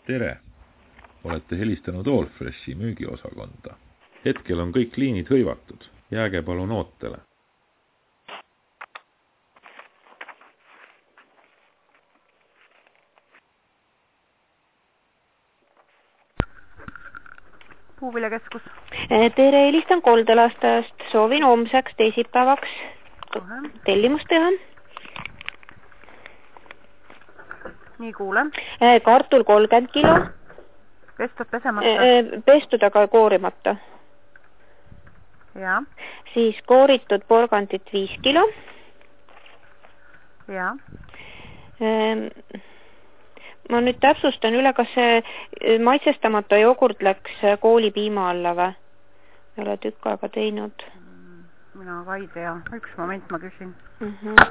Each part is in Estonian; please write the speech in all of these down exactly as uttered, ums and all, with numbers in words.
Tere! Olete helistanud Allfreshi müügiosakonda. Hetkel on kõik liinid hõivatud. Jääge palun ootele. Puuviljakeskus. Tere, helistan Koldelaastajast. Soovin homseks teisipäevaks tellimust teha. Nii kuule. Kartul kolmkümmend kilo. Pestud pesemata? Pestud, aga koorimata. Ja. Siis kooritud porgandit viis kilo. Ja. Ma nüüd täpsustan üle, kas see maitsestamata jogurt läks koolipiima alla või? Ei ole tükk aega teinud. Mina ka ei tea. Üks moment ma küsin. Mm -hmm.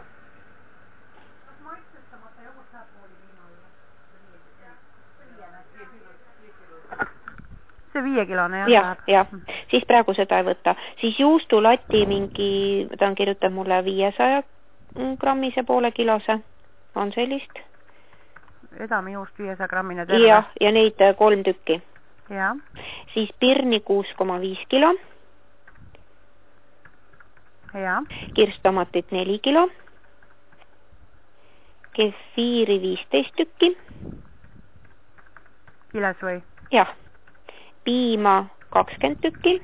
See viiekilone jah? Jah, jah. Siis praegu seda ei võta. Siis juustulati mingi, ta on kirjutanud mulle viiesaja grammise poole kilose. On sellist? Edami juust viiesaja grammine terve? Jah, ja neid kolm tükki. Ja. Siis pirni kuus koma viis kilo. Ja. Kirstomatit neli kilo. Kefiiri viisteist tükki. Kiles või? Jah. Piima kakskümmend tükki.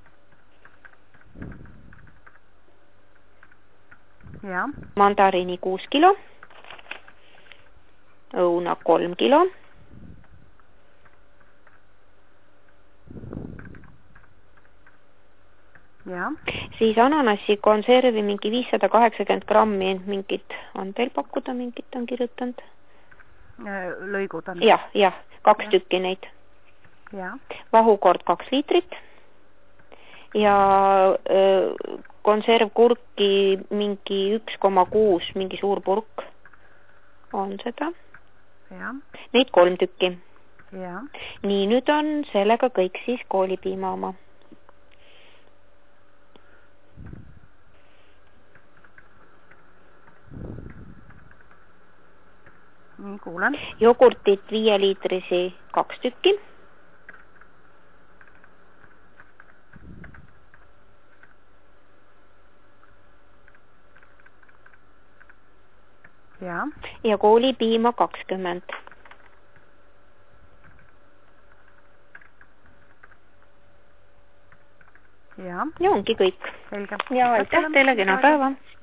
Ja. Mandariini kuus kilo. Õuna kolm kilo. Ja. Siis ananassi konservi mingi viissada kaheksakümmend grammi mingit, on teil pakkuda mingit, on kirjutanud? Lõigud on? Jah, jah, kaks ja. Tükki neid. Ja. Vahukord kaks liitrit. Ja öö, konservkurki mingi üks koma kuus, mingi suur purk on seda. Ja. Neid kolm tükki. Ja. Nii, nüüd on sellega kõik siis koolipiima oma. Nii kuulen. Jogurtit viie liitrisi kaks tükki. Ja. Ja koolipiima kakskümmend. Ja. Ja ongi kõik. Selge. Ja aitäh teile, kena päeva.